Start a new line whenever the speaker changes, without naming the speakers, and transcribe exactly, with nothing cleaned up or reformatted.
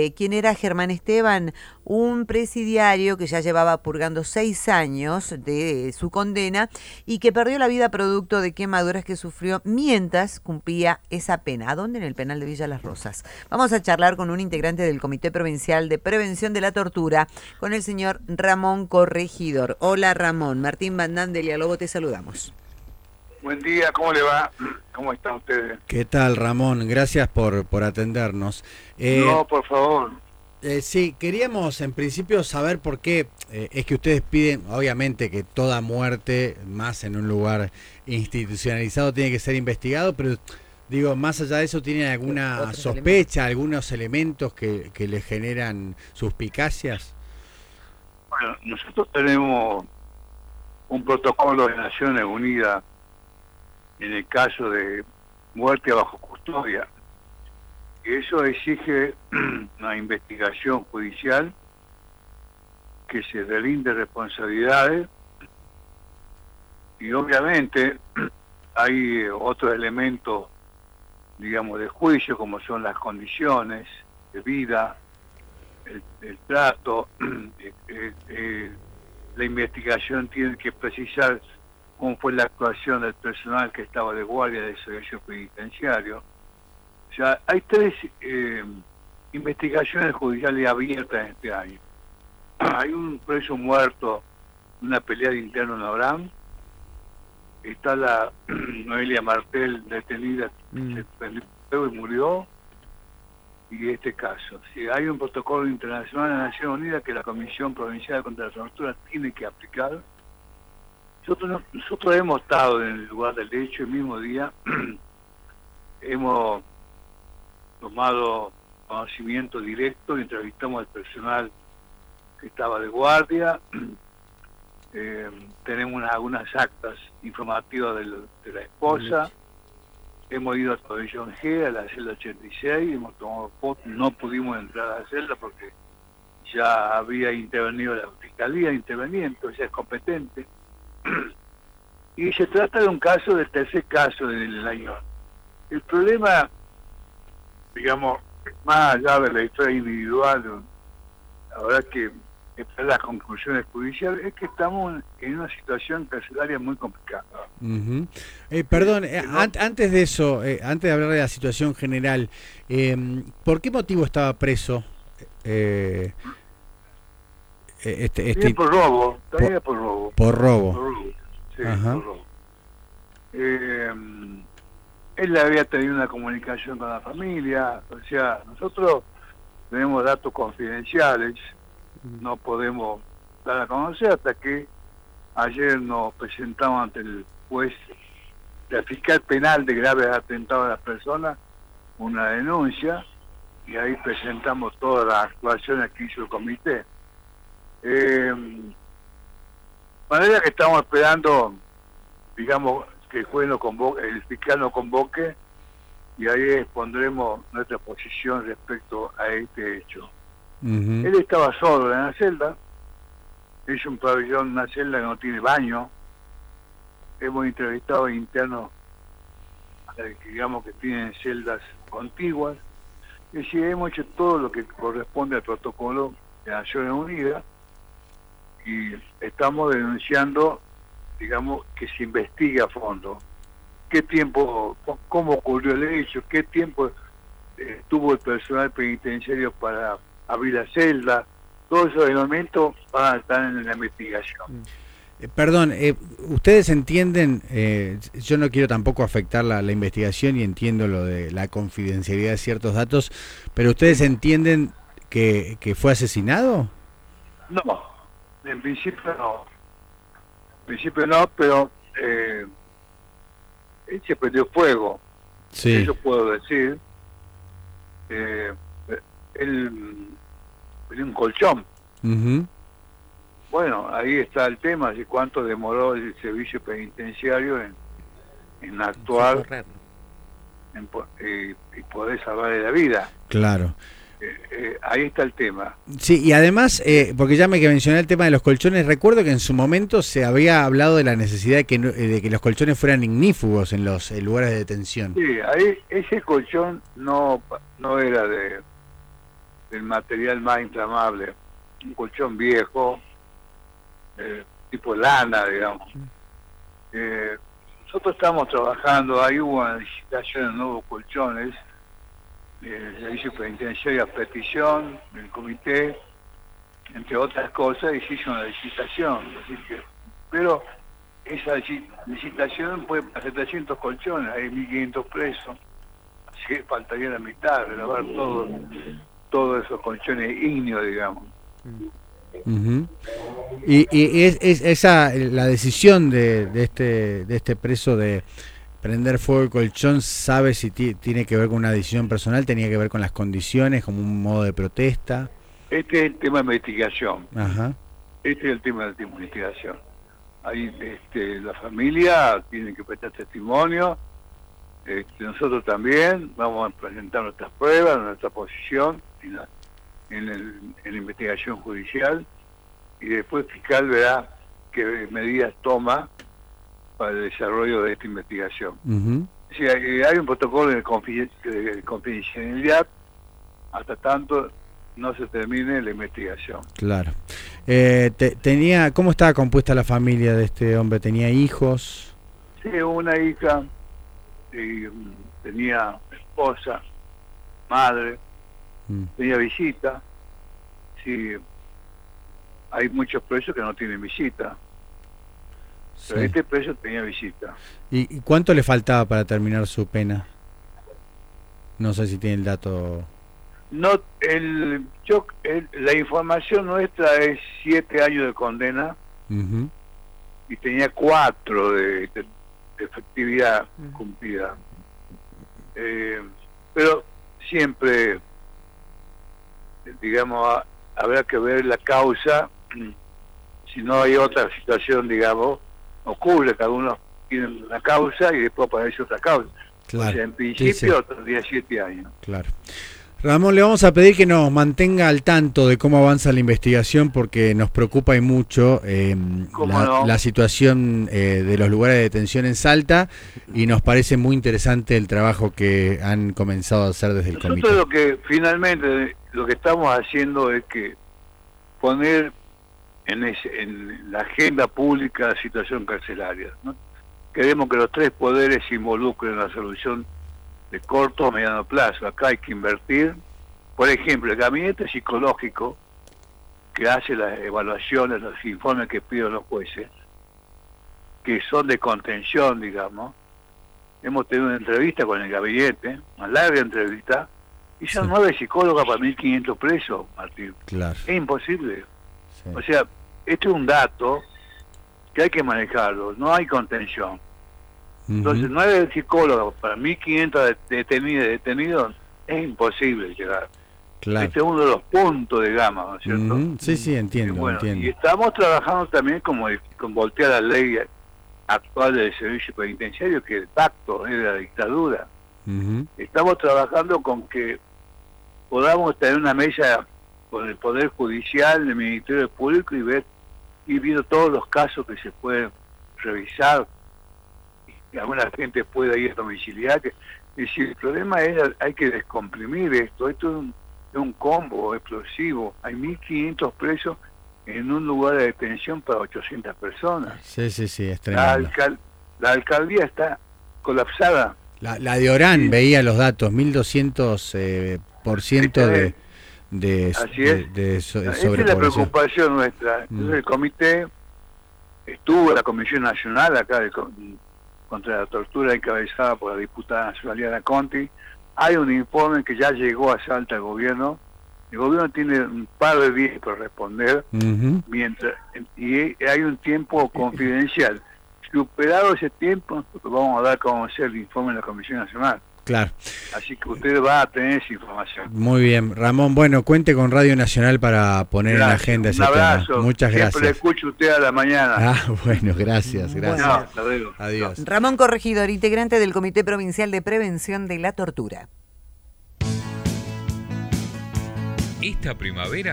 eh, quién era Germán Esteban, un presidiario que ya llevaba purgando seis años de su condena y que perdió la vida producto de quemaduras que sufrió mientras cumplía esa pena. ¿A dónde? En el penal de Villa Las Rosas. Vamos a charlar con un integrante del Comité Provincial de Prevención de la Tortura, con el señor Ramón Corregidor. Hola Ramón, Martín Bandán de Lialobo, te saludamos.
Buen día, ¿cómo le va? ¿Cómo están ustedes?
¿Qué tal, Ramón? Gracias por, por atendernos.
Eh, no, por favor.
Eh, sí, queríamos en principio saber por qué eh, es que ustedes piden, obviamente que toda muerte, más en un lugar institucionalizado, tiene que ser investigado, pero digo, más allá de eso, ¿tienen alguna sospecha, algunos elementos que, que le generan suspicacias?
Bueno, nosotros tenemos un protocolo de Naciones Unidas en el caso de muerte bajo custodia. Y eso exige una investigación judicial, que se delinde responsabilidades, y obviamente hay otros elementos, digamos, de juicio, como son las condiciones de vida, el, el trato, eh, eh, eh, la investigación tiene que precisar cómo fue la actuación del personal que estaba de guardia del servicio penitenciario. O sea, hay tres eh, investigaciones judiciales abiertas este año. Hay un preso muerto, una pelea de interno en Abraham. Está la Noelia Martel detenida, mm. se perdió y murió. Y este caso. Si hay un protocolo internacional de Naciones Unidas que la Comisión Provincial contra la Tortura tiene que aplicar. Nosotros, nosotros hemos estado en el lugar del hecho el mismo día. Hemos tomado conocimiento directo, entrevistamos al personal que estaba de guardia, eh, tenemos una, algunas actas informativas de, lo, de la esposa, hemos ido a Pabellón G, a la celda ochenta y seis, hemos tomado fotos, no pudimos entrar a la celda porque ya había intervenido la Fiscalía interveniente, o sea, es competente, y se trata de un caso, del tercer caso del año. El problema, digamos, más allá de la historia individual, la verdad que esperar las conclusiones judiciales, es que estamos en una situación carcelaria muy complicada.
Uh-huh. eh, perdón, eh,
¿no?
an antes de eso, eh, antes de hablar de la situación general, eh, ¿por qué motivo estaba preso? Eh, este, este,
sí, por robo, todavía por, por robo.
Por robo.
Por robo, sí, Ajá. por robo. Eh, él había tenido una comunicación con la familia, o sea, nosotros tenemos datos confidenciales, no podemos dar a conocer hasta que ayer nos presentamos ante el juez, el fiscal penal de graves atentados a las personas, una denuncia, y ahí presentamos todas las actuaciones que hizo el comité. Eh, de manera que estamos esperando, digamos, que el juez nos convoque, el fiscal nos convoque, y ahí expondremos nuestra posición respecto a este hecho. Uh-huh. Él estaba solo en la celda, es un pabellón, una celda que no tiene baño. Hemos entrevistado internos, que digamos que tienen celdas contiguas, es decir, hemos hecho todo lo que corresponde al protocolo de Naciones Unidas, y estamos denunciando, digamos, que se investigue a fondo qué tiempo, cómo ocurrió el hecho, qué tiempo eh, tuvo el personal penitenciario para abrir la celda. Todos esos elementos van a estar en la investigación.
Eh, perdón, eh, ustedes entienden, eh, yo no quiero tampoco afectar la, la investigación y entiendo lo de la confidencialidad de ciertos datos, pero ¿ustedes entienden que, que fue asesinado?
No, en principio no. En principio no, pero eh, él se prendió fuego. Sí. Eso puedo decir. Eh, él tenía un colchón. Uh-huh. Bueno, ahí está el tema, de cuánto demoró el servicio penitenciario en, en actuar en, eh, y poder salvarle la vida.
Claro.
Eh, eh, ahí está el tema.
Sí, y además, eh, porque ya me que mencioné el tema de los colchones, recuerdo que en su momento se había hablado de la necesidad de que, de que los colchones fueran ignífugos en los en lugares de detención.
Sí, ahí ese colchón no, no era de, del material más inflamable, un colchón viejo, eh, tipo lana, digamos. Eh, nosotros estamos trabajando, ahí hubo una licitación de nuevos colchones, el servicio penitenciario a petición del comité, entre otras cosas, y se hizo una licitación. Así que, pero esa licitación fue para setecientos colchones, hay mil quinientos presos, así que faltaría la mitad, renovar todo, todos esos colchones ígneos, digamos.
Uh-huh. Y, y es, es esa la decisión de, de este de este preso de prender fuego el colchón, ¿sabe si t- tiene que ver con una decisión personal, tenía que ver con las condiciones, como un modo de protesta?
Este es el tema de investigación.
Ajá.
Este es el tema de investigación. Ahí este, la familia tiene que prestar testimonio, este, nosotros también vamos a presentar nuestras pruebas, nuestra posición en la, en, el, en la investigación judicial, y después el fiscal verá qué medidas toma para el desarrollo de esta investigación.
Uh-huh.
O sea, hay un protocolo de, confiden- de confidencialidad hasta tanto no se termine la investigación.
Claro. Eh, te, tenía, ¿cómo estaba compuesta la familia de este hombre? ¿Tenía hijos?
Sí, una hija, y, um, tenía esposa, madre, mm. tenía visita. Sí, hay muchos presos que no tienen visita. Pero sí. Este preso tenía visita.
¿Y, ¿Y cuánto le faltaba para terminar su pena? No sé si tiene el dato.
No, el, yo, el, la información nuestra es siete años de condena, uh-huh, y tenía cuatro de, de, de efectividad uh-huh. cumplida. Eh, pero siempre, digamos, habrá que ver la causa. Si no hay otra situación, digamos, ocurre, cada uno tiene una causa y después aparece otra causa.
Claro.
O sea, en principio,
sí, sí.
otros días siete años.
Claro. Ramón, le vamos a pedir que nos mantenga al tanto de cómo avanza la investigación, porque nos preocupa y mucho eh, la,
no?
la situación eh, de los lugares de detención en Salta, y nos parece muy interesante el trabajo que han comenzado a hacer desde el
Nosotros
comité.
Lo que finalmente lo que estamos haciendo es que poner en, ese, en la agenda pública la situación carcelaria, ¿no? Queremos que los tres poderes se involucren en la solución de corto o mediano plazo. Acá hay que invertir, por ejemplo, el gabinete psicológico que hace las evaluaciones, los informes que piden los jueces, que son de contención, digamos. Hemos tenido una entrevista con el gabinete, una larga entrevista, y son sí. nueve psicólogas para mil quinientos presos, Martín.
Claro.
Es imposible.
Sí.
O sea, este es un dato que hay que manejarlo, no hay contención. Entonces, uh-huh. nueve psicólogos para mil quinientos detenidos, detenidos, es imposible llegar.
Claro.
Este es uno de los puntos de gama, ¿no es cierto?
Uh-huh. Sí, sí, entiendo,
y bueno,
entiendo.
Y estamos trabajando también como con voltear la ley actual del servicio penitenciario, que el pacto es de la dictadura. Uh-huh. Estamos trabajando con que podamos tener una mesa con el Poder Judicial, el Ministerio Público, y ver, ir viendo todos los casos que se pueden revisar, y alguna gente pueda ir a domiciliar. Es decir, el problema es, hay que descomprimir esto. Esto es un, es un combo explosivo. Hay mil quinientos presos en un lugar de detención para ochocientas personas.
Sí, sí, sí, es tremendo.
La, alcal, la alcaldía está colapsada.
La, la de Orán, sí. Veía los datos, mil doscientos eh, por ciento de, de,
Así
de,
es.
de, de so,
Esa es la preocupación nuestra. Entonces mm. el comité estuvo, la Comisión Nacional acá de, contra la tortura, encabezada por la diputada nacional Diana Conti. Hay un informe que ya llegó a Salta al gobierno. El gobierno tiene un par de días para responder, uh-huh. mientras y hay un tiempo confidencial. Superado ese tiempo, nosotros vamos a dar a conocer el informe de la Comisión Nacional.
Claro.
Así que usted va a tener esa información.
Muy bien, Ramón. Bueno, cuente con Radio Nacional para poner gracias. En la agenda ese
un abrazo.
tema. Muchas
Siempre
gracias.
Le escucho usted a la mañana.
Ah, bueno, gracias, gracias.
No, hasta luego.
Adiós.
Ramón Corregidor, integrante del Comité Provincial de Prevención de la Tortura.
Esta primavera